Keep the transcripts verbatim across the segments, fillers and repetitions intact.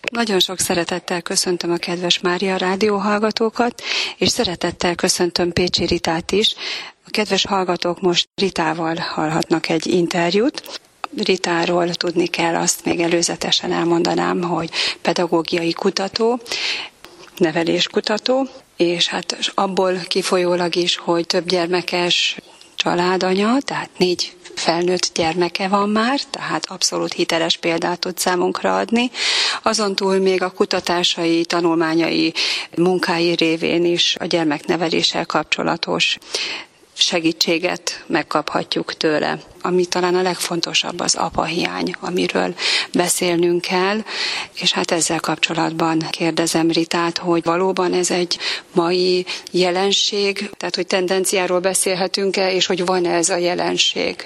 Nagyon sok szeretettel köszöntöm a kedves Mária rádió hallgatókat, és szeretettel köszöntöm Pécsi Ritát is. A kedves hallgatók most Ritával hallhatnak egy interjút. Ritáról tudni kell, azt még előzetesen elmondanám, hogy pedagógiai kutató, neveléskutató, és hát abból kifolyólag is, hogy több gyermekes családanya, tehát négy felnőtt gyermeke van már, tehát abszolút hiteles példát tud számunkra adni. Azon túl még a kutatásai, tanulmányai, munkái révén is a gyermekneveléssel kapcsolatos segítséget megkaphatjuk tőle. Ami talán a legfontosabb, az apahiány, amiről beszélnünk kell, és hát ezzel kapcsolatban kérdezem Ritát, hogy valóban ez egy mai jelenség, tehát hogy tendenciáról beszélhetünk-e, és hogy van-e ez a jelenség?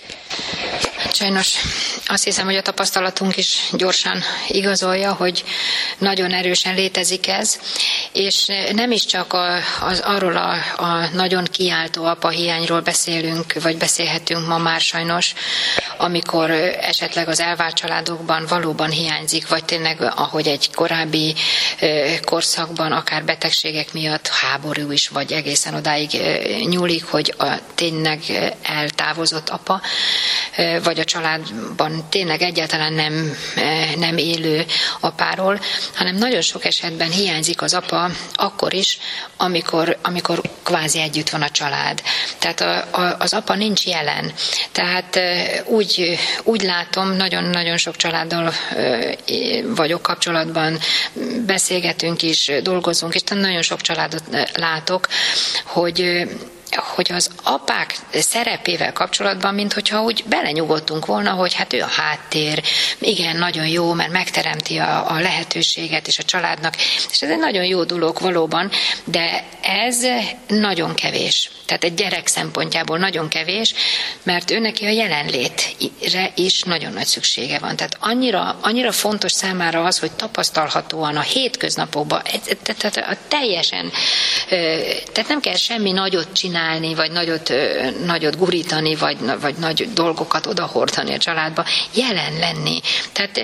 Sajnos azt hiszem, hogy a tapasztalatunk is gyorsan igazolja, hogy nagyon erősen létezik ez, és nem is csak a, az, arról a, a nagyon kiáltó apahiányról beszélünk, vagy beszélhetünk ma már sajnos, amikor esetleg az elvált családokban valóban hiányzik, vagy tényleg, ahogy egy korábbi korszakban, akár betegségek miatt háború is, vagy egészen odáig nyúlik, hogy a tényleg eltávozott apa, vagy a családban tényleg egyáltalán nem, nem élő apáról, hanem nagyon sok esetben hiányzik az apa akkor is, amikor, amikor kvázi együtt van a család. Tehát a, a, az apa nincs jelen. Tehát úgy, úgy látom, nagyon-nagyon sok családdal vagyok kapcsolatban, beszélgetünk is, dolgozunk, és nagyon sok családot látok, hogy hogy az apák szerepével kapcsolatban, minthogyha úgy belenyugodtunk volna, hogy hát ő a háttér, igen, nagyon jó, mert megteremti a, a lehetőséget és a családnak, és ez egy nagyon jó dolog valóban, de ez nagyon kevés. Tehát egy gyerek szempontjából nagyon kevés, mert ő neki a jelenlétre is nagyon nagy szüksége van. Tehát annyira, annyira fontos számára az, hogy tapasztalhatóan a hétköznapokban, tehát teljesen, tehát nem kell semmi nagyot csinálni, vagy nagyot, nagyot gurítani, vagy, vagy nagy dolgokat odahordani a családba, jelen lenni. Tehát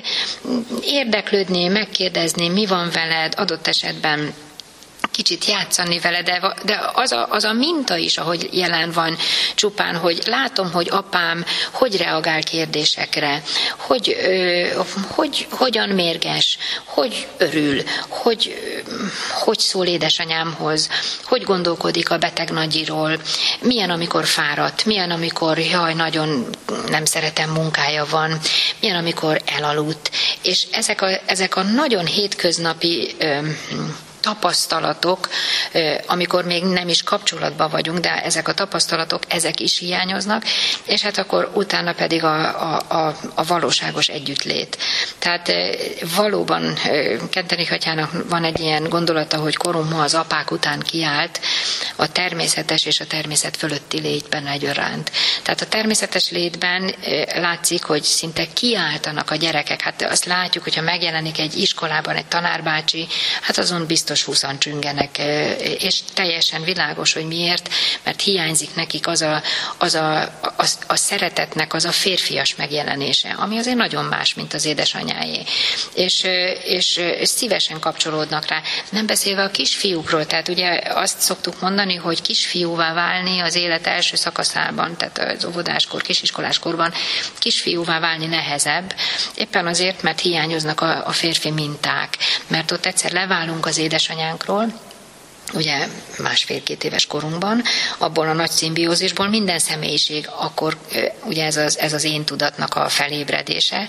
érdeklődni, megkérdezni, mi van veled, adott esetben kicsit játszani vele, de, de az, a, az a minta is, ahogy jelen van csupán, hogy látom, hogy apám hogy reagál kérdésekre, hogy, ö, hogy hogyan mérges, hogy örül, hogy, hogy szól édesanyámhoz, hogy gondolkodik a beteg nagyiról, milyen, amikor fáradt, milyen, amikor jaj, nagyon nem szeretem, munkája van, milyen, amikor elaludt. És ezek a, ezek a nagyon hétköznapi ö, tapasztalatok, amikor még nem is kapcsolatban vagyunk, de ezek a tapasztalatok, ezek is hiányoznak, és hát akkor utána pedig a, a, a, a valóságos együttlét. Tehát valóban Kentenich atyának van egy ilyen gondolata, hogy korunk ma az apák után kiállt a természetes és a természet fölötti létben egyaránt. Tehát a természetes létben látszik, hogy szinte kiáltanak a gyerekek. Hát azt látjuk, hogyha megjelenik egy iskolában egy tanárbácsi, hát azon biztos húszan csüngenek, és teljesen világos, hogy miért, mert hiányzik nekik az a, az a, a, a szeretetnek az a férfias megjelenése, ami azért nagyon más, mint az édesanyáé. És, és, és szívesen kapcsolódnak rá. Nem beszélve a kisfiúkról, tehát ugye azt szoktuk mondani, hogy kisfiúvá válni az élet első szakaszában, tehát az óvodáskor, kisiskoláskorban kisfiúvá válni nehezebb, éppen azért, mert hiányoznak a, a férfi minták, mert ott egyszer leválunk az édesanyánkról, ugye másfél-két éves korunkban, abból a nagy szimbiózisból minden személyiség, akkor ugye ez az, ez az én tudatnak a felébredése,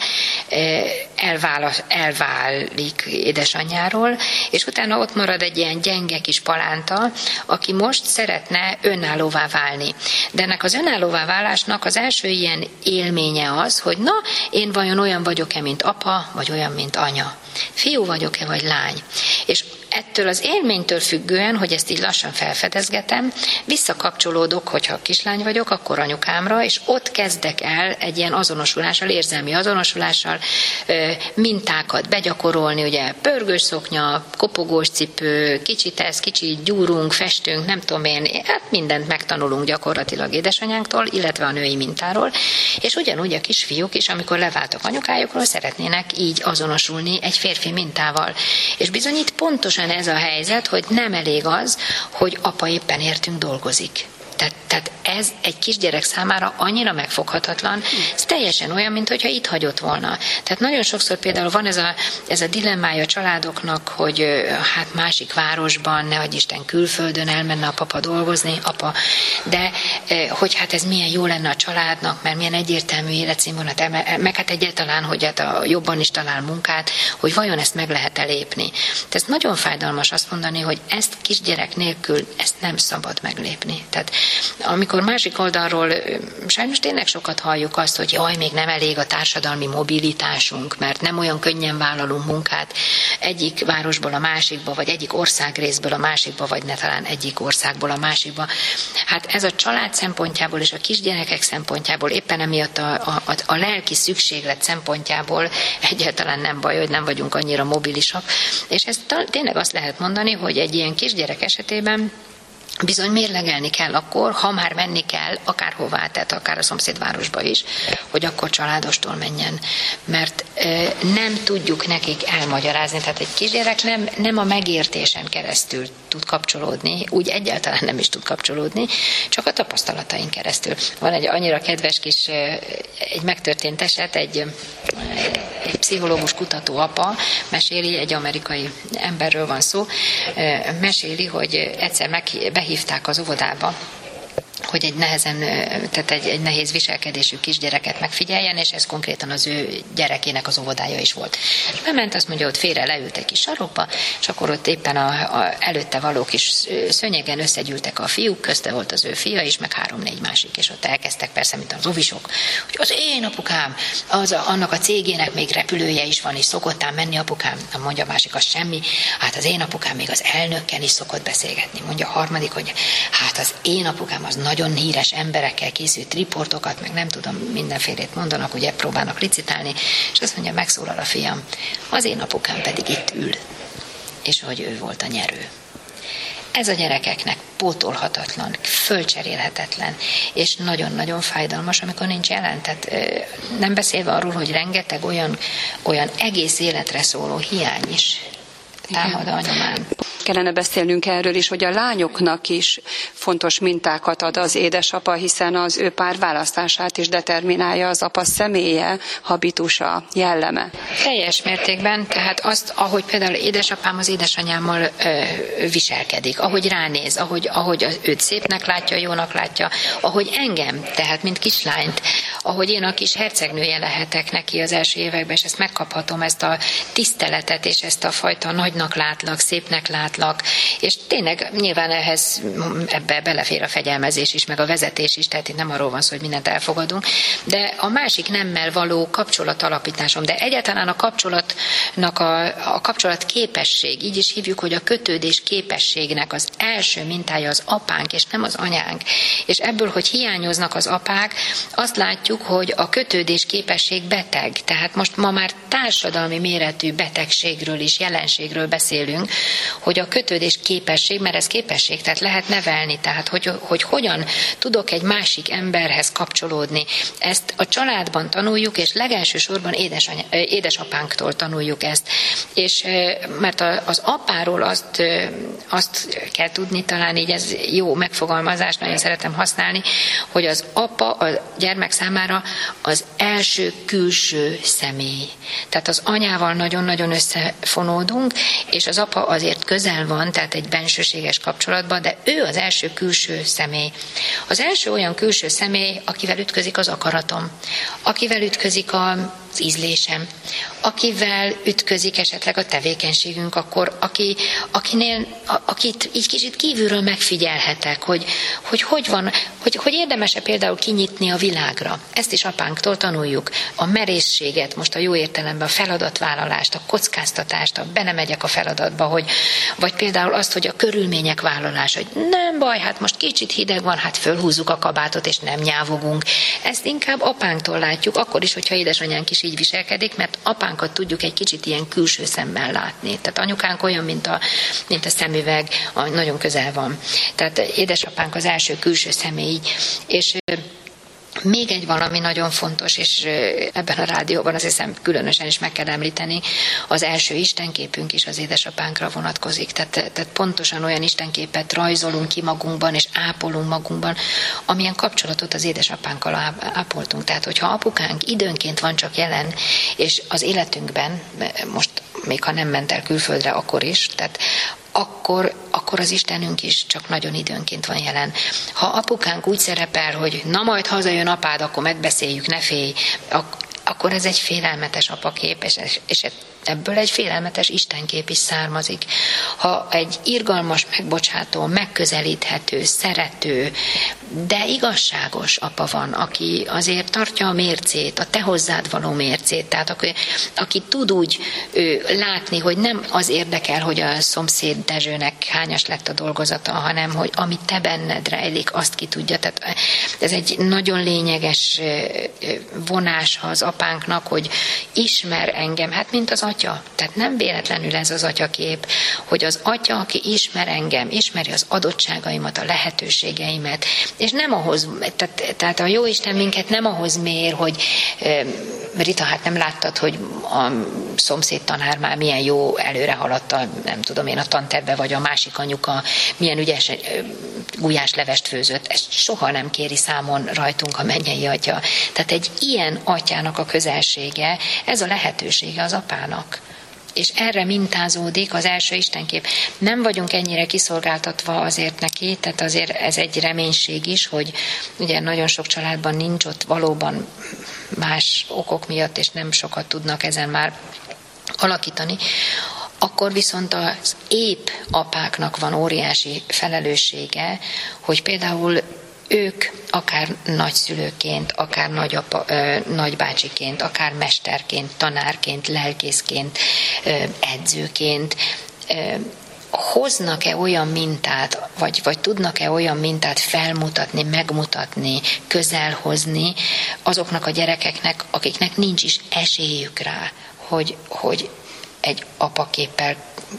elvál, elválik édesanyjáról, és utána ott marad egy ilyen gyenge kis palánta, aki most szeretne önállóvá válni. De ennek az önállóvá válásnak az első ilyen élménye az, hogy na, én vajon olyan vagyok-e, mint apa, vagy olyan, mint anya. Fiú vagyok-e, vagy lány. És ettől az élménytől függően, hogy ezt így lassan felfedezgetem, visszakapcsolódok, hogyha kislány vagyok, akkor anyukámra, és ott kezdek el egy ilyen azonosulással, érzelmi azonosulással mintákat begyakorolni, ugye pörgős szoknya, kopogós cipő, kicsit ez, kicsit gyúrunk, festünk, nem tudom én, hát mindent megtanulunk gyakorlatilag édesanyánktól, illetve a női mintáról, és ugyanúgy a kisfiúk is, amikor leváltak anyukájukról, szeretnének így azonosulni egy férfi mintával. És bizony itt pontosan ez a helyzet, hogy nem elég az, hogy apa éppen értünk dolgozik. Tehát, tehát ez egy kisgyerek számára annyira megfoghatatlan, ez teljesen olyan, mintha itt hagyott volna. Tehát nagyon sokszor például van ez a, ez a dilemmája a családoknak, hogy hát másik városban, nehogy Isten külföldön elmenne a papa dolgozni, apa, de hogy hát ez milyen jó lenne a családnak, mert milyen egyértelmű életszínvonalat, meg hát egyáltalán, hogy hát a, jobban is talál munkát, hogy vajon ezt meg lehet elépni. Tehát ez nagyon fájdalmas azt mondani, hogy ezt kisgyerek nélkül, ezt nem szabad meglépni. Tehát amikor másik oldalról sajnos tényleg sokat halljuk azt, hogy jaj, még nem elég a társadalmi mobilitásunk, mert nem olyan könnyen vállalunk munkát egyik városból a másikba, vagy egyik országrészből a másikba, vagy ne talán egyik országból a másikba. Hát ez a család szempontjából és a kisgyerekek szempontjából, éppen emiatt a, a, a lelki szükséglet szempontjából egyáltalán nem baj, hogy nem vagyunk annyira mobilisak. És ezt tényleg azt lehet mondani, hogy egy ilyen kisgyerek esetében bizony mérlegelni kell akkor, ha már menni kell, akárhová, tehát akár a szomszédvárosba is, hogy akkor családostól menjen. Mert e, nem tudjuk nekik elmagyarázni, tehát egy kisgyerek nem, nem a megértésen keresztül tud kapcsolódni, úgy egyáltalán nem is tud kapcsolódni, csak a tapasztalataink keresztül. Van egy annyira kedves kis, egy megtörtént eset, egy, egy pszichológus kutató apa meséli, egy amerikai emberről van szó, meséli, hogy egyszer meg, behívták az óvodába, hogy egy nehezen, tehát egy, egy nehéz viselkedésű kisgyereket megfigyeljen, és ez konkrétan az ő gyerekének az óvodája is volt. És bement, azt mondja, hogy félre leült egy kis sarokba, és akkor ott éppen a, a előtte való kis szőnyegen összegyűltek a fiúk, közte volt az ő fia is, meg három-négy másik, és ott elkezdtek persze, mint az ovisok, hogy az én apukám, az a, annak a cégének még repülője is van, és szokott ám menni apukám, mondja a másik, az semmi, hát az én apukám még az elnökkel is szokott beszélgetni, mondja a harmadik, hogy hát az én apukám az nagyon híres emberekkel készült riportokat, meg nem tudom, mindenfélét mondanak, ugye próbálnak licitálni, és azt mondja, megszólal a fiam, az én apukám pedig itt ül, és hogy ő volt a nyerő. Ez a gyerekeknek pótolhatatlan, fölcserélhetetlen, és nagyon-nagyon fájdalmas, amikor nincs jelen. Tehát nem beszélve arról, hogy rengeteg olyan, olyan egész életre szóló hiány is támad a nyomán. Kellene beszélnünk erről is, hogy a lányoknak is fontos mintákat ad az édesapa, hiszen az ő párválasztását is determinálja az apa személye, habitusa, jelleme. Teljes mértékben, tehát azt, ahogy például édesapám az édesanyámmal ö, viselkedik, ahogy ránéz, ahogy, ahogy őt szépnek látja, jónak látja, ahogy engem, tehát mint kislányt, ahogy én a kis hercegnője lehetek neki az első években, és ezt megkaphatom, ezt a tiszteletet, és ezt a fajta nagynak látlak, szépnek látlak, és tényleg nyilván ehhez ebbe belefér a fegyelmezés is, meg a vezetés is, tehát itt nem arról van szó, hogy mindent elfogadunk, de a másik nemmel való kapcsolatalapításom, de egyáltalán a kapcsolatnak a, a kapcsolat képesség, így is hívjuk, hogy a kötődés képességnek az első mintája az apánk, és nem az anyánk. És ebből, hogy hiányoznak az apák, azt látjuk, hogy a kötődés képesség beteg. Tehát most ma már társadalmi méretű betegségről is, jelenségről beszélünk, hogy a kötődés képesség, mert ez képesség, tehát lehet nevelni, tehát hogy, hogy hogyan tudok egy másik emberhez kapcsolódni. Ezt a családban tanuljuk, és legelső sorban édesany, édesapánktól tanuljuk ezt. És mert az apáról azt, azt kell tudni, talán így ez jó megfogalmazás, nagyon szeretem használni, hogy az apa a gyermek számára az első külső személy. Tehát az anyával nagyon-nagyon összefonódunk, és az apa azért közel van, tehát egy bensőséges kapcsolatban, de ő az első külső személy. Az első olyan külső személy, akivel ütközik az akaratom, akivel ütközik a az ízlésem, akivel ütközik esetleg a tevékenységünk, akkor aki, akinél, a, akit így kicsit kívülről megfigyelhetek, hogy hogy, hogy van, hogy, hogy érdemes-e például kinyitni a világra. Ezt is apánktól tanuljuk. A merészséget, most a jó értelemben a feladatvállalást, a kockáztatást, a benemegyek a feladatba, hogy, vagy például azt, hogy a körülmények vállalása, hogy nem baj, hát most kicsit hideg van, hát fölhúzzuk a kabátot, és nem nyávogunk. Ezt inkább apánktól látjuk, akkor is, hogyha édesanyánk is így viselkedik, mert apánkat tudjuk egy kicsit ilyen külső szemmel látni. Tehát anyukánk olyan, mint a, mint a szemüveg, a, nagyon közel van. Tehát édesapánk az első külső személy, és még egy valami nagyon fontos, és ebben a rádióban azt hiszem különösen is meg kell említeni, az első istenképünk is az édesapánkra vonatkozik. Tehát, tehát pontosan olyan istenképet rajzolunk ki magunkban, és ápolunk magunkban, amilyen kapcsolatot az édesapánkkal ápoltunk. Tehát, hogyha apukánk időnként van csak jelen, és az életünkben, most még ha nem ment el külföldre, akkor is, tehát Akkor, akkor az Istenünk is csak nagyon időnként van jelen. Ha apukánk úgy szerepel, hogy na majd hazajön apád, akkor megbeszéljük, ne félj, ak- akkor ez egy félelmetes apakép, és, és ebből egy félelmetes istenkép is származik. Ha egy irgalmas, megbocsátó, megközelíthető, szerető, de igazságos apa van, aki azért tartja a mércét, a te hozzád való mércét, tehát aki, aki tud úgy ő, látni, hogy nem az érdekel, hogy a szomszéd Dezsőnek hányas lett a dolgozata, hanem hogy amit te benned rejlik, azt ki tudja. Tehát ez egy nagyon lényeges vonás az apánknak, hogy ismer engem, hát mint az atya. Tehát nem véletlenül ez az atyakép, hogy az atya, aki ismer engem, ismeri az adottságaimat, a lehetőségeimet, és nem ahhoz, tehát, tehát a Jóisten minket nem ahhoz mér, hogy Rita, hát nem láttad, hogy a szomszéd tanár már milyen jó előre haladt a, nem tudom én, a tanterbe, vagy a másik anyuka milyen ügyes gulyáslevest főzött. Ezt soha nem kéri számon rajtunk a mennyei atya. Tehát egy ilyen atyának a közelsége, ez a lehetősége az apának. És erre mintázódik az első istenkép. Nem vagyunk ennyire kiszolgáltatva azért neki, tehát azért ez egy reménység is, hogy ugye nagyon sok családban nincs ott valóban más okok miatt, és nem sokat tudnak ezen már alakítani. Akkor viszont az épp apáknak van óriási felelőssége, hogy például ők akár nagyszülőként, akár nagyapa, ö, nagybácsiként, akár mesterként, tanárként, lelkészként, ö, edzőként ö, hoznak-e olyan mintát, vagy, vagy tudnak-e olyan mintát felmutatni, megmutatni, közelhozni azoknak a gyerekeknek, akiknek nincs is esélyük rá, hogy, hogy egy apaképpel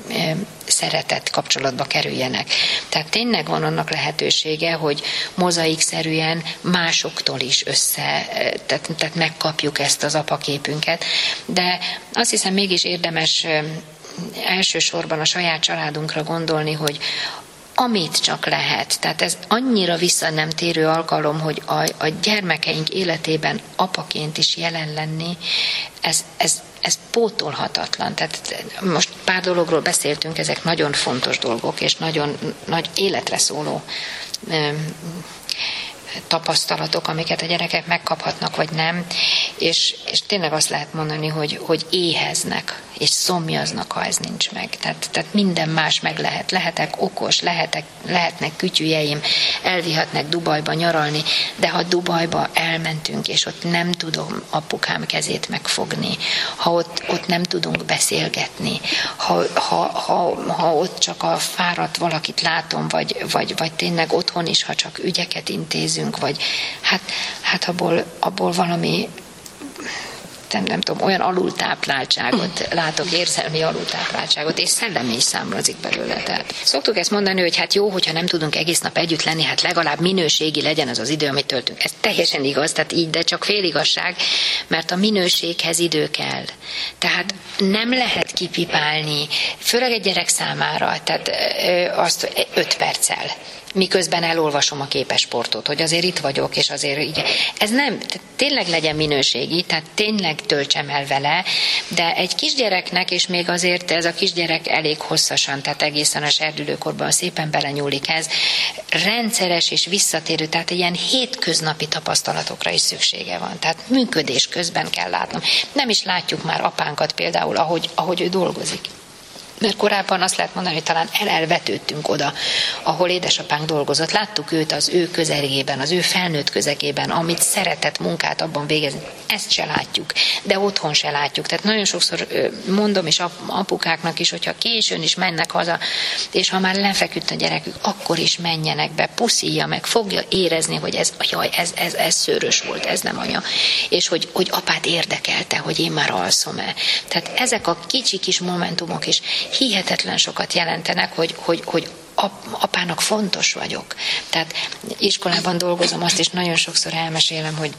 szeretett kapcsolatba kerüljenek. Tehát tényleg van annak lehetősége, hogy mozaikszerűen másoktól is össze, tehát, tehát megkapjuk ezt az apaképünket, de azt hiszem mégis érdemes elsősorban a saját családunkra gondolni, hogy amit csak lehet. Tehát ez annyira vissza nem térő alkalom, hogy a, a gyermekeink életében apaként is jelen lenni, ez, ez, ez pótolhatatlan. Tehát most pár dologról beszéltünk, ezek nagyon fontos dolgok, és nagyon nagy életre szóló tapasztalatok, amiket a gyerekek megkaphatnak, vagy nem, és, és tényleg azt lehet mondani, hogy, hogy éheznek, és szomjaznak, ha ez nincs meg. Tehát, tehát minden más meg lehet. Lehetek okos, lehetek, lehetnek kütyüjeim, elvihetnek Dubajba nyaralni, de ha Dubajba elmentünk, és ott nem tudom apukám kezét megfogni, ha ott, ott nem tudunk beszélgetni, ha, ha, ha, ha ott csak a fáradt valakit látom, vagy, vagy, vagy tényleg otthon is, ha csak ügyeket intézünk, vagy hát, hát abból, abból valami nem, nem tudom, olyan alultápláltságot látok, érzelmi alultápláltságot, és szellemi is számlazik belőle. Tehát szoktuk ezt mondani, hogy hát jó, hogyha nem tudunk egész nap együtt lenni, hát legalább minőségi legyen az az idő, amit töltünk. Ez teljesen igaz, tehát így, de csak féligazság, mert a minőséghez idő kell. Tehát nem lehet kipipálni, főleg egy gyerek számára, tehát azt öt perccel. miközben elolvasom a képesportot, hogy azért itt vagyok, és azért így. Ez nem, tényleg legyen minőségi, tehát tényleg töltsem el vele, de egy kisgyereknek, és még azért ez a kisgyerek elég hosszasan, tehát egészen a serdülőkorban szépen belenyúlik ez, rendszeres és visszatérő, tehát ilyen hétköznapi tapasztalatokra is szüksége van. Tehát működés közben kell látnom. Nem is látjuk már apánkat például, ahogy, ahogy ő dolgozik. Mert korábban azt lehet mondani, hogy talán elelvetődtünk oda, ahol édesapánk dolgozott. Láttuk őt az ő közelében, az ő felnőtt közegében, amit szeretett munkát abban végezni. Ezt se látjuk, de otthon se látjuk. Tehát nagyon sokszor mondom is apukáknak is, hogyha későn is mennek haza, és ha már lefeküdt a gyerekük, akkor is menjenek be, puszilja meg, fogja érezni, hogy ez, jaj, ez, ez, ez szőrös volt, ez nem anya. És hogy, hogy apát érdekelte, hogy én már alszom-e. Tehát ezek a kicsi kis momentumok is hihetetlen sokat jelentenek, hogy, hogy, hogy apának fontos vagyok. Tehát iskolában dolgozom, azt is nagyon sokszor elmesélem, hogy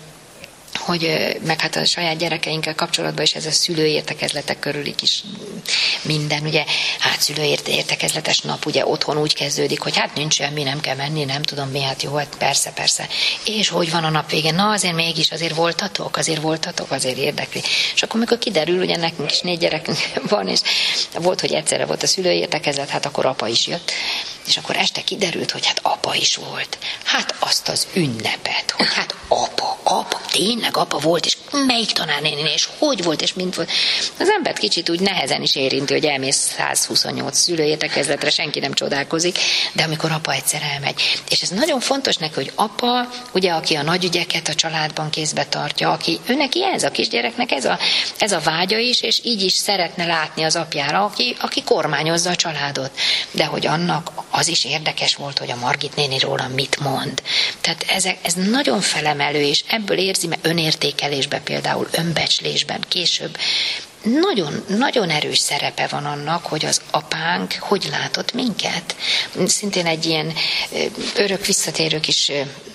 hogy meg hát a saját gyerekeinkkel kapcsolatban is ez a szülőértekezletek körülik is minden, ugye, hát szülőértekezletes nap, ugye otthon úgy kezdődik, hogy hát nincs semmi, nem kell menni, nem tudom mi, hát jó, hát persze, persze. És hogy van a nap végén? Na azért mégis, azért voltatok, azért voltatok, azért érdekli. És akkor amikor kiderül, ugye nekünk is négy gyerekünk van, és volt, hogy egyszerre volt a szülőértekezlet, hát akkor apa is jött. És akkor este kiderült, hogy hát apa is volt. Hát azt az ünnepet, hogy hát apa, apa, tényleg apa volt, és melyik tanárnéni, és hogy volt, és mint volt. Az embert kicsit úgy nehezen is érinti, hogy elmész százhuszonnyolc szülőértekezletre, senki nem csodálkozik, de amikor apa egyszer elmegy. És ez nagyon fontos neki, hogy apa, ugye, aki a nagy ügyeket a családban kézbe tartja, aki, ő neki ez a kisgyereknek, ez a, ez a vágya is, és így is szeretne látni az apjára, aki, aki kormányozza a családot. De hogy annak az is érdekes volt, hogy a Margit néni róla mit mond. Tehát ez, ez nagyon felemelő, és ebből érzi, mert önértékelésben például, önbecslésben később nagyon, nagyon erős szerepe van annak, hogy az apánk hogy látott minket. Szintén egy ilyen örök visszatérő kis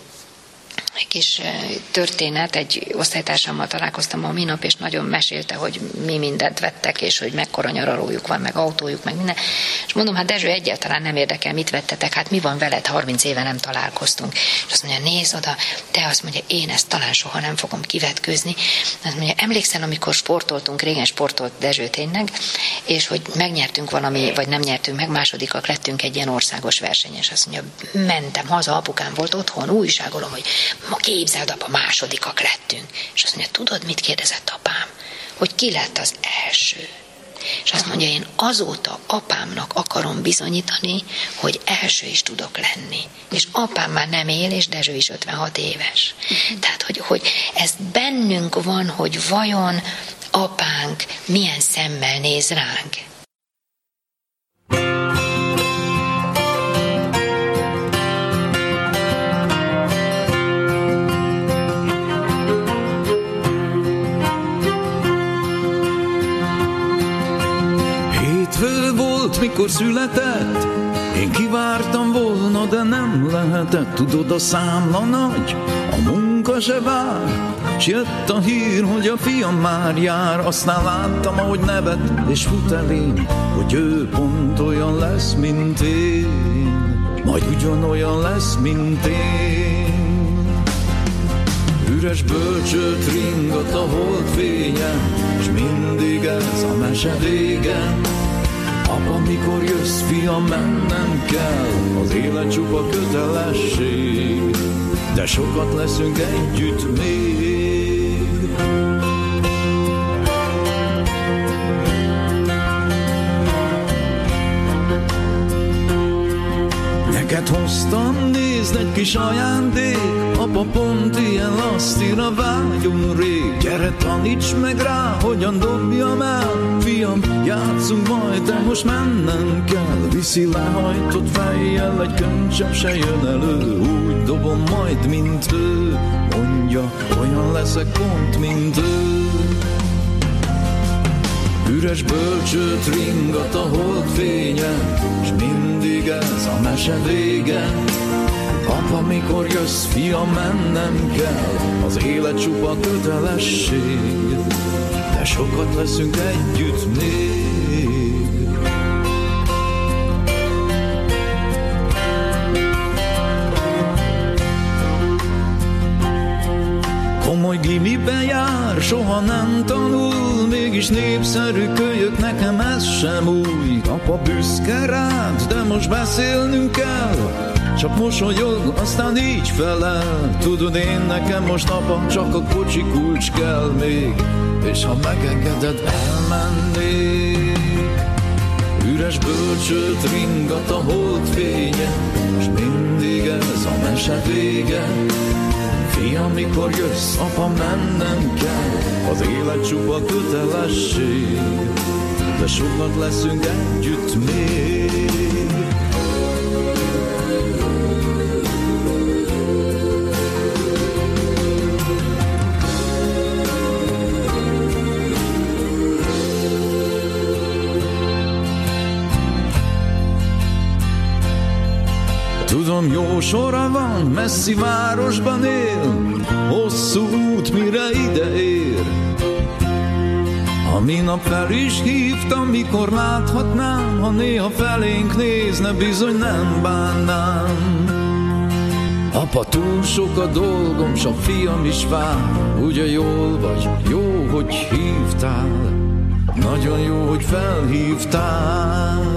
egy kis történet, egy osztálytársammal találkoztam ma minap, és nagyon mesélte, hogy mi mindent vettek, és hogy mekkora nyaralójuk van, meg autójuk, meg minden. És mondom, hát Dezső, egyáltalán nem érdekel, mit vettetek, hát mi van veled, harminc éve nem találkoztunk. És azt mondja, nézd oda, te azt mondja, én ezt talán soha nem fogom kivetkőzni. Azt mondja, emlékszel, amikor sportoltunk, régen sportolt Dezső tényleg, és hogy megnyertünk valami, vagy nem nyertünk meg, másodikak lettünk egy ilyen országos versenyen. És azt mondja, mentem haza, apukám volt otthon, újságolom, hogy ma képzeld, apa, másodikak lettünk. És azt mondja, tudod, mit kérdezett apám? Hogy ki lett az első. És azt mondja, én azóta apámnak akarom bizonyítani, hogy első is tudok lenni. És apám már nem él, és Dezső is ötvenhat éves. Uh-huh. Tehát, hogy, hogy ez bennünk van, hogy vajon apánk milyen szemmel néz ránk. Mikor született, én kivártam volna, de nem lehetett. Tudod, a számla nagy, a munka se vár, s jött a hír, hogy a fiam már jár. Aztán láttam, ahogy nevet és fut elém, hogy ő pont olyan lesz, mint én, majd ugyanolyan lesz, mint én. Üres bölcsőt ringat a holdfényen, s mindig ez a mese vége. Apa, mikor jössz, fiam, mennem kell, az élet csupa kötelesség, de sokat leszünk együtt még. Neked hoztam, nézd, egy kis ajándék, apa, pont ilyen lasztira vágyom rég. Gyere, taníts meg rá, hogyan dobjam el, fiam, játszunk majd, de most mennem kell. Viszi lehajtott fejjel, egy könycsepp se jön elő, úgy dobom majd, mint ő, mondja, olyan leszek pont, mint ő. Üres bölcsőt ringat a holdfényen, s mindig ez a mese vége. Apa, mikor jössz, fiam, mennem kell, az élet csupa kötelesség, de sokat leszünk együtt még. kis népszerű kölyök, nekem ez sem új. Apa büszke rád, de most beszélnünk kell. Csak mosolyog, aztán így felel. Tudod, én nekem most apa, csak a kocsi kulcs kell még, és ha megengeded, elmennék. Üres bölcsőt ringat a holdfénye, és mindig ez a mese vége. Fiam, mikor jössz, apa, mennem kell, az élet csupa kötelesség, de sokat leszünk együtt még. Tudom, jó sora van, messzi városban él, hosszú út, mire ide ér. A minap fel is hívtam, mikor láthatnám, ha néha felénk nézne, bizony nem bánnám. Apa, túl sok a dolgom, s a fiam is vár, ugye jól vagy, jó, hogy hívtál, nagyon jó, hogy felhívtál.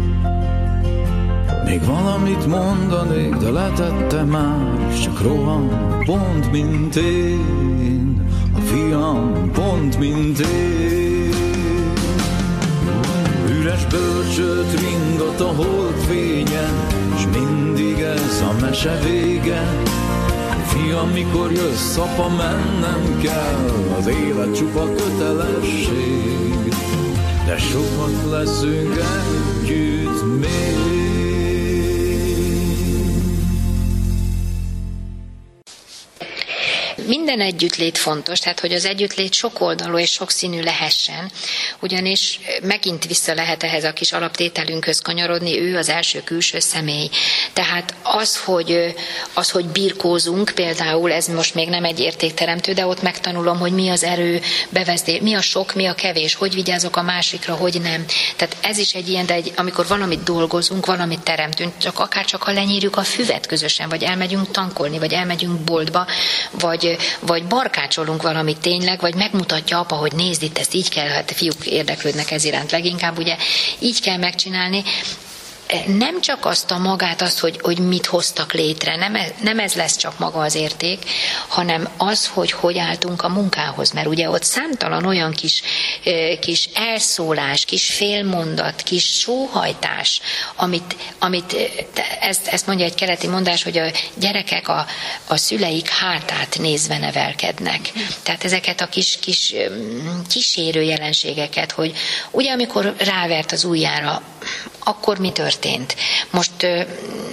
Még valamit mondanék, de letettem már, csak rohan, pont mint én, a fiam, pont mint én. Üres bölcsőt ringat a holdfényen, s mindig ez a mese vége. Fiam, mikor jössz, apa, mennem kell, az élet csupa kötelesség, de sokat leszünk együtt még. Minden együttlét fontos, tehát hogy az együttlét sokoldalú és sokszínű lehessen, ugyanis megint vissza lehet ehhez a kis alaptételünkhöz kanyarodni, ő az első külső személy. Tehát az, hogy, az, hogy birkózunk, például ez most még nem egy értékteremtő, de ott megtanulom, hogy mi az erő bevezdé, mi a sok, mi a kevés, hogy vigyázok a másikra, hogy nem. Tehát ez is egy ilyen, de egy, amikor valamit dolgozunk, valamit teremtünk, csak akár csak ha lenyírjuk a füvet közösen, vagy elmegyünk tankolni, vagy elmegyünk boltba, vagy vagy barkácsolunk valamit tényleg, vagy megmutatja apa, hogy nézd itt, ezt így kell, hát fiúk érdeklődnek ez iránt leginkább, ugye így kell megcsinálni. Nem csak azt a magát, azt, hogy, hogy mit hoztak létre, nem ez, nem ez lesz csak maga az érték, hanem az, hogy hogy álltunk a munkához, mert ugye ott számtalan olyan kis, kis elszólás, kis félmondat, kis sóhajtás, amit, amit ezt, ezt mondja egy keleti mondás, hogy a gyerekek a, a szüleik hátát nézve nevelkednek. Tehát ezeket a kis, kis kísérő jelenségeket, hogy ugye amikor rávert az ujjára, akkor mi történt? Most ö,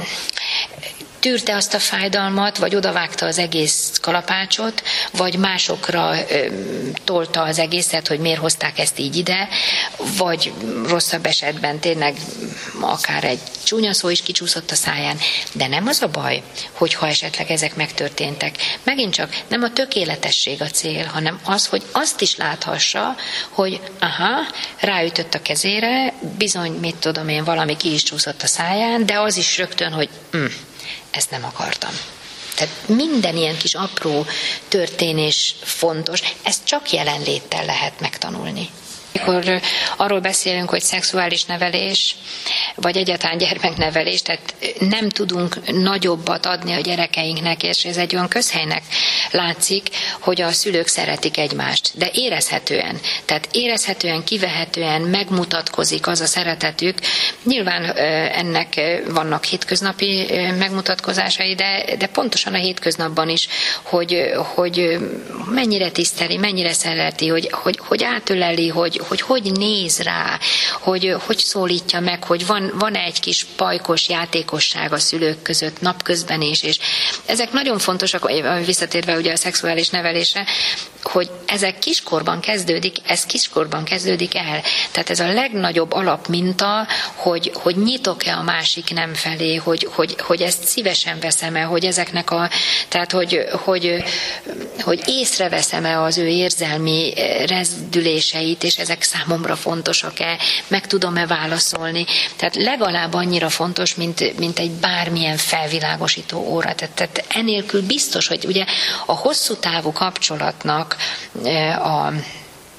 tűrte azt a fájdalmat, vagy odavágta az egész kalapácsot, vagy másokra ö, tolta az egészet, hogy miért hozták ezt így ide, vagy rosszabb esetben tényleg akár egy csúnya szó is kicsúszott a száján. De nem az a baj, hogyha esetleg ezek megtörténtek. Megint csak nem a tökéletesség a cél, hanem az, hogy azt is láthassa, hogy aha, ráütött a kezére, bizony, mit tudom én, valami ki is csúszott a száján, de az is rögtön, hogy hm, ezt nem akartam. Tehát minden ilyen kis apró történés fontos, ezt csak jelenléttel lehet megtanulni. Amikor arról beszélünk, hogy szexuális nevelés, vagy egyáltalán gyermeknevelés, tehát nem tudunk nagyobbat adni a gyerekeinknek, és ez egy olyan közhelynek látszik, hogy a szülők szeretik egymást, de érezhetően, tehát érezhetően, kivehetően megmutatkozik az a szeretetük. Nyilván ennek vannak hétköznapi megmutatkozásai, de, de pontosan a hétköznapban is, hogy, hogy mennyire tiszteli, mennyire szereti, hogy, hogy, hogy átöleli, hogy hogy hogy néz rá, hogy hogy szólítja meg, hogy van, van-e egy kis pajkos játékosság a szülők között napközben is, és ezek nagyon fontosak, visszatérve ugye a szexuális nevelésre, hogy ezek kiskorban kezdődik, ez kiskorban kezdődik el. Tehát ez a legnagyobb alapminta, hogy, hogy nyitok-e a másik nem felé, hogy, hogy, hogy ezt szívesen veszem-e, hogy ezeknek a, tehát hogy, hogy, hogy észreveszem-e az ő érzelmi rezdüléseit, és ezek számomra fontosak-e, meg tudom-e válaszolni. Tehát legalább annyira fontos, mint, mint egy bármilyen felvilágosító óra. Tehát, tehát enélkül biztos, hogy ugye a hosszú távú kapcsolatnak a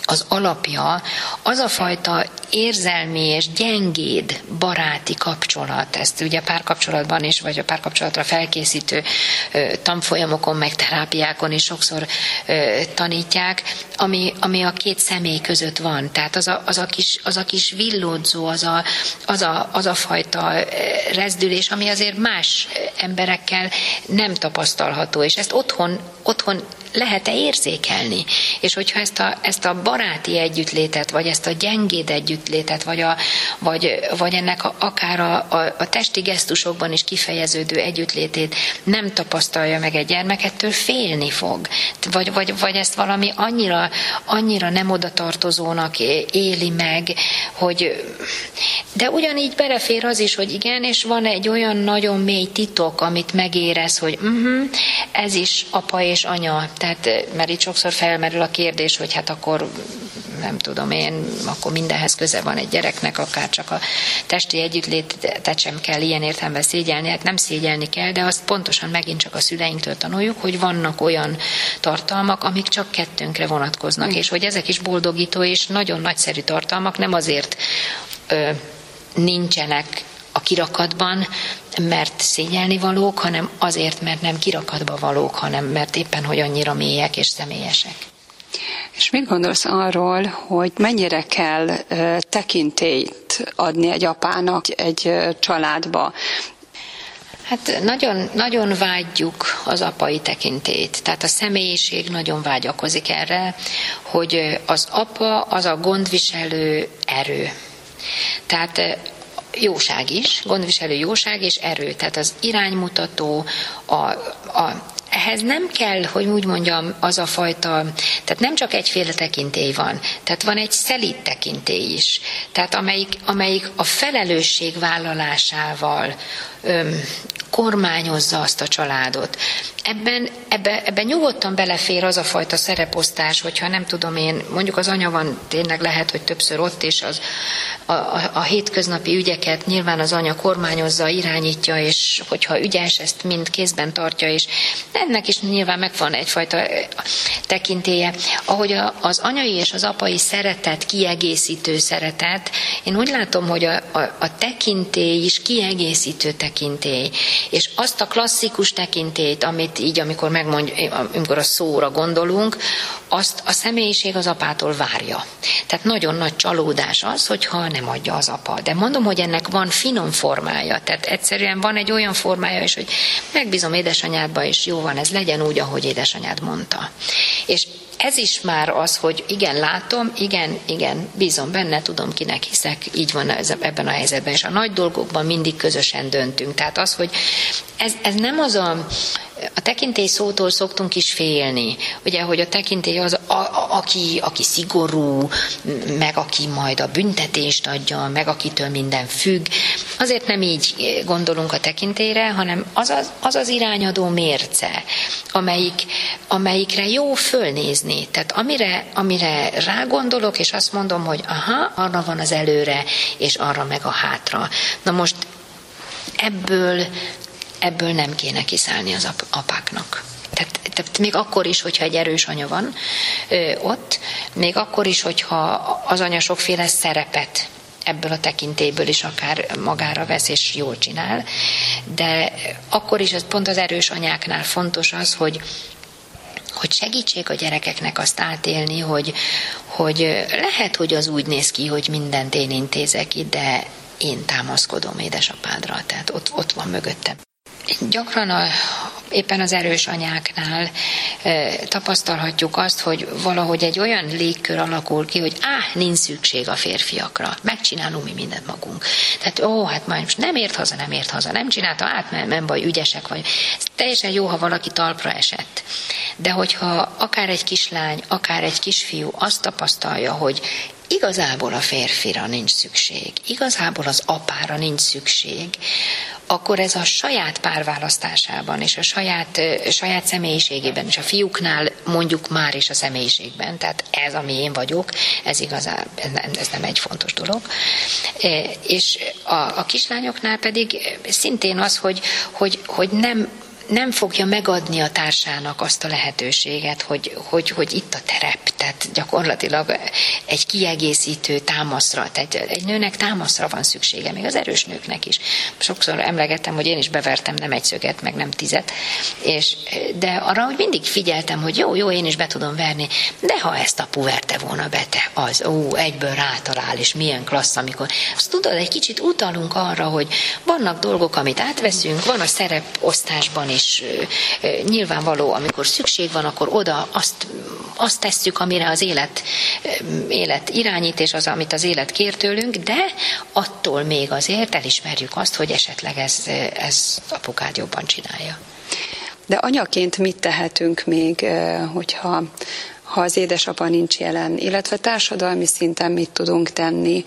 az alapja az a fajta érzelmi és gyengéd baráti kapcsolat. Ezt ugye párkapcsolatban is, vagy a párkapcsolatra felkészítő tanfolyamokon, meg terápiákon is sokszor tanítják, ami, ami a két személy között van. Tehát az a, az a, kis, az a kis villódzó, az a, az, a, az a fajta rezdülés, ami azért más emberekkel nem tapasztalható, és ezt otthon, otthon lehet-e érzékelni? És hogyha ezt a, ezt a baráti együttlétet, vagy ezt a gyengéd együttlétet, vagy, a, vagy, vagy ennek a, akár a, a, a testi gesztusokban is kifejeződő együttlétét nem tapasztalja meg egy gyermek, ettől félni fog. Vagy, vagy, vagy ezt valami annyira, annyira nem odatartozónak éli meg, hogy... De ugyanígy belefér az is, hogy igen, és van egy olyan nagyon mély titok, amit megérez, hogy uh-huh, ez is apa és anya. Tehát, mert itt sokszor felmerül a kérdés, hogy hát akkor nem tudom én, akkor mindenhez köze van egy gyereknek, akár csak a testi együttlétet sem kell ilyen értelemben szégyelni, hát nem szégyelni kell, de azt pontosan megint csak a szüleinktől tanuljuk, hogy vannak olyan tartalmak, amik csak kettőnkre vonatkoznak, mm. és hogy ezek is boldogító és nagyon nagyszerű tartalmak, nem azért ö, nincsenek a kirakatban, mert szégyelni valók, hanem azért, mert nem kirakatba valók, hanem mert éppen, hogy annyira mélyek és személyesek. És mit gondolsz arról, hogy mennyire kell uh, tekintélyt adni egy apának egy uh, családba? Hát nagyon, nagyon vágyjuk az apai tekintélyt. Tehát a személyiség nagyon vágyakozik erre, hogy az apa az a gondviselő erő. Tehát jóság is, gondviselő jóság és erő. Tehát az iránymutató, a, a ehhez nem kell, hogy úgy mondjam, az a fajta, tehát nem csak egyféle tekintély van, tehát van egy szelíd tekintély is, tehát amelyik, amelyik a felelősség vállalásával öm, kormányozza azt a családot. Ebben, ebbe, ebben nyugodtan belefér az a fajta szereposztás, hogyha nem tudom én, mondjuk az anya van, tényleg lehet, hogy többször ott, és az, a, a, a hétköznapi ügyeket nyilván az anya kormányozza, irányítja, és hogyha ügyes, ezt mind kézben tartja, és ennek is nyilván megvan egyfajta tekintélye. Ahogy a, az anyai és az apai szeretet, kiegészítő szeretet, én úgy látom, hogy a, a, a tekintély is kiegészítő tekintély, és azt a klasszikus tekintélyt, amit így, amikor megmondjuk, amikor a szóra gondolunk, azt a személyiség az apától várja. Tehát nagyon nagy csalódás az, hogyha nem adja az apa. De mondom, hogy ennek van finom formája. Tehát egyszerűen van egy olyan formája is, hogy megbízom édesanyádba, és jó van, ez legyen úgy, ahogy édesanyád mondta. És ez is már az, hogy igen, látom, igen, igen, bízom benne, tudom, kinek hiszek, így van ez, ebben a helyzetben. És a nagy dolgokban mindig közösen döntünk. Tehát az, hogy ez, ez nem az a... A tekintély szótól szoktunk is félni. Ugye, hogy a tekintély az, a, a, aki, aki szigorú, meg aki majd a büntetést adja, meg akitől minden függ. Azért nem így gondolunk a tekintélyre, hanem az az, az, az irányadó mérce, amelyik, amelyikre jó fölnézni. Tehát amire, amire rágondolok, és azt mondom, hogy aha, arra van az előre, és arra meg a hátra. Na most ebből Ebből nem kéne kiszállni az ap- apáknak. Tehát, tehát még akkor is, hogyha egy erős anya van ö, ott, még akkor is, hogyha az anya sokféle szerepet ebből a tekintélyből is akár magára vesz és jól csinál, de akkor is az, pont az erős anyáknál fontos az, hogy hogy segítsék a gyerekeknek azt átélni, hogy, hogy lehet, hogy az úgy néz ki, hogy mindent én intézek itt, de én támaszkodom édesapádra, tehát ott, ott van mögöttem. Gyakran a, éppen az erős anyáknál e, tapasztalhatjuk azt, hogy valahogy egy olyan légkör alakul ki, hogy áh, nincs szükség a férfiakra, megcsinálunk mi mindent magunk. Tehát ó, hát majd most nem ért haza, nem ért haza, nem csinálta át, nem, nem baj, ügyesek vagy. Ez teljesen jó, ha valaki talpra esett. De hogyha akár egy kislány, akár egy kisfiú azt tapasztalja, hogy igazából a férfira nincs szükség, igazából az apára nincs szükség, akkor ez a saját párválasztásában és a saját, saját személyiségében, és a fiúknál mondjuk már is a személyiségben, tehát ez, ami én vagyok, ez igazán, ez nem egy fontos dolog. És a, a kislányoknál pedig szintén az, hogy, hogy, hogy nem, nem fogja megadni a társának azt a lehetőséget, hogy, hogy, hogy itt a terep, te tehát gyakorlatilag egy kiegészítő támaszra, tehát egy nőnek támaszra van szüksége, még az erős nőknek is. Sokszor emlegettem, hogy én is bevertem nem egy szöget, meg nem tizet, és, de arra, hogy mindig figyeltem, hogy jó, jó, én is be tudom verni, de ha ezt apu verte volna be, te, az, ó, egyből rátalál, és milyen klassz, amikor... Azt tudod, egy kicsit utalunk arra, hogy vannak dolgok, amit átveszünk, van a szereposztásban is nyilvánvaló, amikor szükség van, akkor oda azt, azt tesszük, amire az élet, élet irányít, és az, amit az élet kér tőlünk, de attól még azért elismerjük azt, hogy esetleg ez, ez apukád jobban csinálja. De anyaként mit tehetünk még, hogyha ha az édesapa nincs jelen, illetve társadalmi szinten mit tudunk tenni,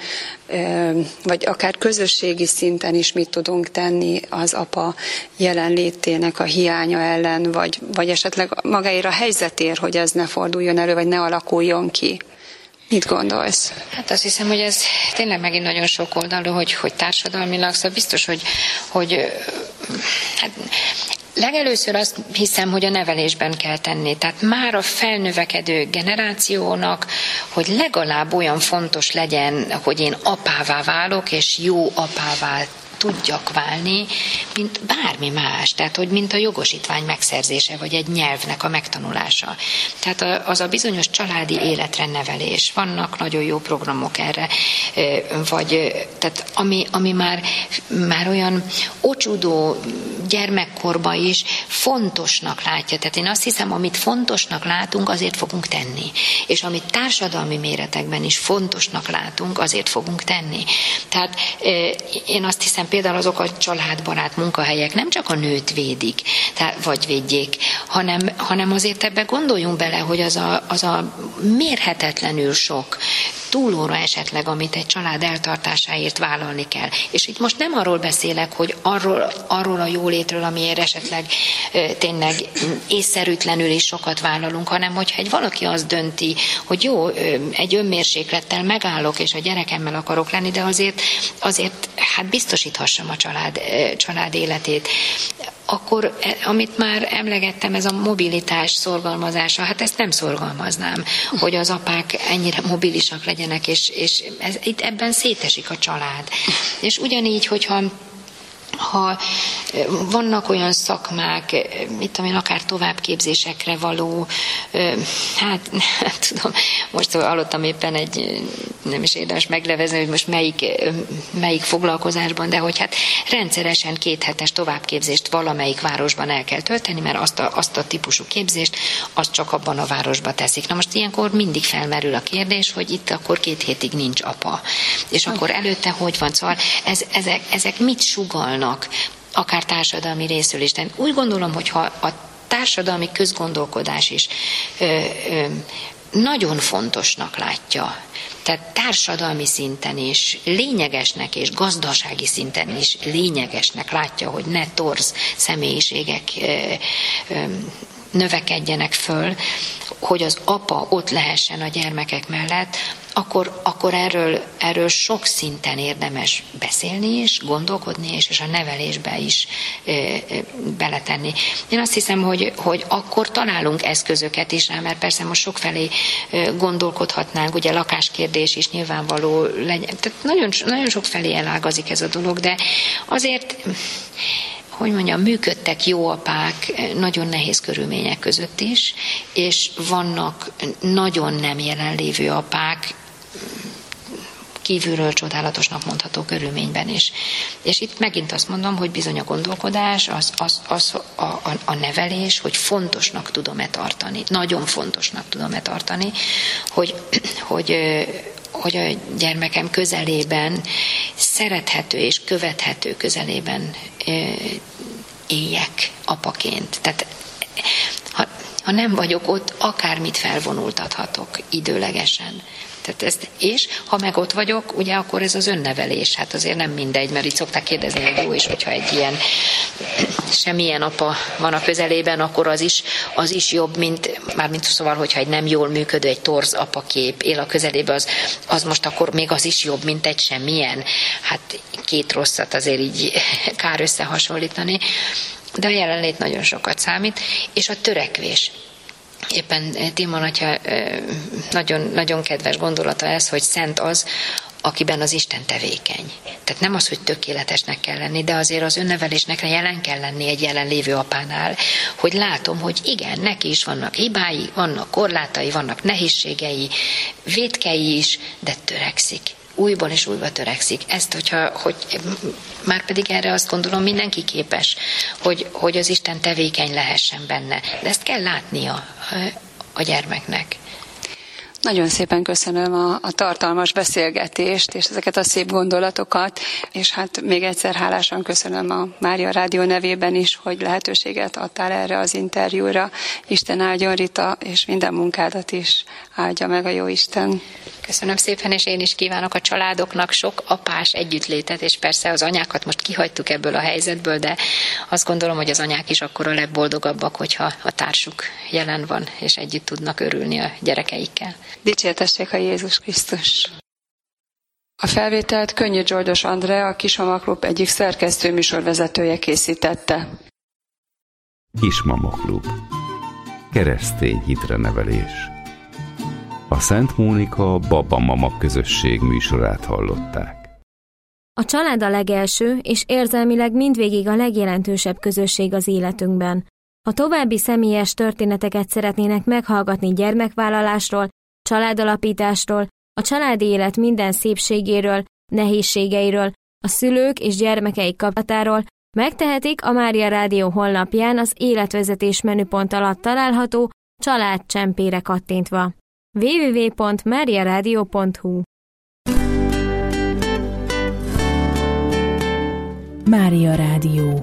vagy akár közösségi szinten is mit tudunk tenni az apa jelenlétének a hiánya ellen, vagy, vagy esetleg magáért a helyzetért, hogy ez ne forduljon elő, vagy ne alakuljon ki. Mit gondolsz? Hát azt hiszem, hogy ez tényleg megint nagyon sok oldalú, hogy, hogy társadalmilag, szóval biztos, hogy, hogy hát, legelőször azt hiszem, hogy a nevelésben kell tenni. Tehát már a felnövekedő generációnak, hogy legalább olyan fontos legyen, hogy én apává válok, és jó apává tudjak válni, mint bármi más. Tehát, hogy mint a jogosítvány megszerzése, vagy egy nyelvnek a megtanulása. Tehát az a bizonyos családi életre nevelés. Vannak nagyon jó programok erre, vagy tehát ami, ami már, már olyan ocsudó gyermekkorban is fontosnak látja. Tehát én azt hiszem, amit fontosnak látunk, azért fogunk tenni. És amit társadalmi méretekben is fontosnak látunk, azért fogunk tenni. Tehát én azt hiszem, például azok a családbarát munkahelyek nem csak a nőt védik, tehát, vagy védjék, hanem, hanem azért ebbe gondoljunk bele, hogy az a, az a mérhetetlenül sok túlóra esetleg, amit egy család eltartásáért vállalni kell. És itt most nem arról beszélek, hogy arról, arról a jólétről, amiért esetleg e, tényleg észszerűtlenül is sokat vállalunk, hanem hogyha egy valaki azt dönti, hogy jó, egy önmérséklettel megállok, és a gyerekemmel akarok lenni, de azért, azért hát biztosíthassam a család, család életét. Akkor, amit már emlegettem, ez a mobilitás szorgalmazása, hát ezt nem szorgalmaznám, hogy az apák ennyire mobilisak legyenek, és, és ez, itt ebben szétesik a család. És ugyanígy, hogyha ha vannak olyan szakmák, mit tudom én, akár továbbképzésekre való, hát nem tudom, most hallottam éppen egy, nem is érdemes meglevezni, hogy most melyik, melyik foglalkozásban, de hogy hát rendszeresen kéthetes továbbképzést valamelyik városban el kell tölteni, mert azt a, azt a típusú képzést, azt csak abban a városban teszik. Na most ilyenkor mindig felmerül a kérdés, hogy itt akkor két hétig nincs apa. És akkor előtte hogy van? Szóval ez, ezek, ezek mit sugallnak? Akár társadalmi részről is. De úgy gondolom, hogy ha a társadalmi közgondolkodás is ö, ö, nagyon fontosnak látja, tehát társadalmi szinten is lényegesnek és gazdasági szinten is lényegesnek látja, hogy ne torz személyiségek ö, ö, növekedjenek föl, hogy az apa ott lehessen a gyermekek mellett, akkor, akkor erről, erről sok szinten érdemes beszélni és gondolkodni, és, és a nevelésbe is e, e, beletenni. Én azt hiszem, hogy, hogy akkor találunk eszközöket is rá, mert persze most sokfelé e, gondolkodhatnánk, ugye lakáskérdés is nyilvánvaló legyen. Tehát nagyon, nagyon sokfelé elágazik ez a dolog, de azért... hogy mondjam, működtek jó apák nagyon nehéz körülmények között is, és vannak nagyon nem jelenlévő apák, kívülről csodálatosnak mondható körülményben is. És itt megint azt mondom, hogy bizony a gondolkodás, az, az, az a, a, a nevelés, hogy fontosnak tudom-e tartani, nagyon fontosnak tudom-e tartani, hogy, hogy hogy a gyermekem közelében, szerethető és követhető közelében éljek apaként. Tehát ha, ha nem vagyok ott, akármit felvonultathatok időlegesen. Tehát ezt, és ha meg ott vagyok, ugye akkor ez az önnevelés. Hát azért nem mindegy, mert így szokták kérdezni, hogy jó is, hogyha egy ilyen semmilyen apa van a közelében, akkor az is, az is jobb, mint, mármint szóval, hogyha egy nem jól működő, egy torz apakép él a közelében, az, az most akkor még az is jobb, mint egy semmilyen. Hát két rosszat azért így kár összehasonlítani. De a jelenlét nagyon sokat számít, és a törekvés. éppen Timon atya nagyon, nagyon kedves gondolata ez, hogy szent az, akiben az Isten tevékeny. Tehát nem az, hogy tökéletesnek kell lenni, de azért az önnevelésnek jelen kell lenni egy jelenlévő apánál, hogy látom, hogy igen, neki is vannak hibái, vannak korlátai, vannak nehézségei, vétkei is, de törekszik. Újból és újra törekszik. Ezt, hogyha, hogy már pedig erre azt gondolom, mindenki képes, hogy, hogy az Isten tevékeny lehessen benne. De ezt kell látnia a gyermeknek. Nagyon szépen köszönöm a, a tartalmas beszélgetést, és ezeket a szép gondolatokat, és hát még egyszer hálásan köszönöm a Mária Rádió nevében is, hogy lehetőséget adtál erre az interjúra. Isten áldjon, Rita, és minden munkádat is áldja meg a Jóisten. Köszönöm szépen, és én is kívánok a családoknak sok apás együttlétet, és persze az anyákat most kihagytuk ebből a helyzetből, de azt gondolom, hogy az anyák is akkor a legboldogabbak, hogyha a társuk jelen van, és együtt tudnak örülni a gyerekeikkel. Dicsértessék a Jézus Krisztus! A felvételt Könnyű Zsoldos Andrea, a Kismama Klub egyik szerkesztő műsorvezetője készítette. Kismama Klub. Keresztény hitre nevelés. A Szent Mónika Baba-Mama közösség műsorát hallották. A család a legelső és érzelmileg mindvégig a legjelentősebb közösség az életünkben. Ha további személyes történeteket szeretnének meghallgatni gyermekvállalásról, családalapításról, a családi élet minden szépségéről, nehézségeiről, a szülők és gyermekeik kapcsolatáról, megtehetik a Mária Rádió honlapján az életvezetés menüpont alatt található családcsempére kattintva. double-u double-u double-u pont mária rádió pont hu Mária Rádió.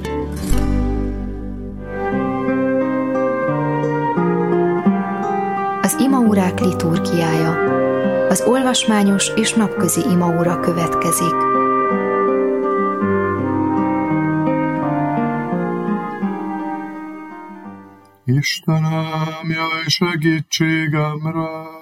Az imaórák liturgiája. Az olvasmányos és napközi imaóra következik. Istenem, jöjj segítségemre!